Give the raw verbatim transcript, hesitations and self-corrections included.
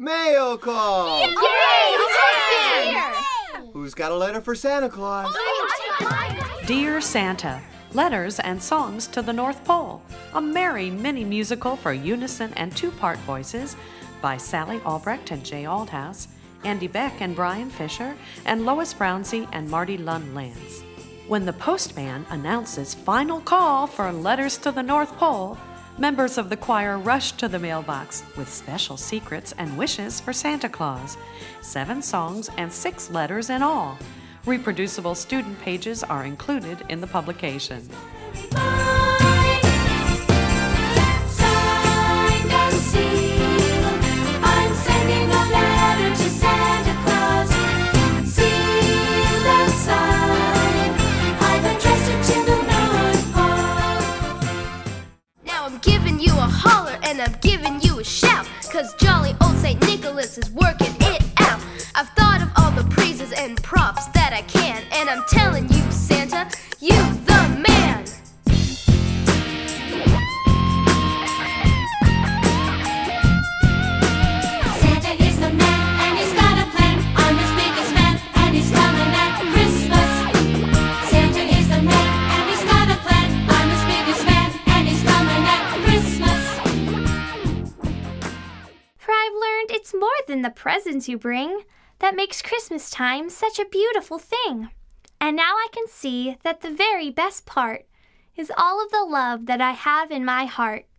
Mail call! Yay! Yay! Yay! Who's got a letter for Santa Claus? Dear Santa, Letters and Songs to the North Pole, a merry mini-musical for unison and two-part voices by Sally Albrecht and Jay Aldhouse, Andy Beck and Brian Fisher, and Lois Brownsey and Marty Lund Lance. When the postman announces final call for Letters to the North Pole, members of the choir rush to the mailbox with special secrets and wishes for Santa Claus. Seven songs and six letters in all. Reproducible student pages are included in the publication. Signed and sealed, I'm sending a letter to Santa Claus. Sealed and signed, I've addressed it to the North Pole. Now I'm giving you a holler and I'm giving you a shout, 'cause jolly old Saint Nicholas is working it out. I've thought of all the praises and props that I can, and I'm telling you, Santa, you the man. Santa is the man, and he's got a plan. I'm his biggest fan, and he's coming at Christmas. Santa is the man, and he's got a plan. I'm his biggest fan, and he's coming at Christmas. For I've learned it's more than the presents you bring that makes Christmas time such a beautiful thing. And now I can see that the very best part is all of the love that I have in my heart.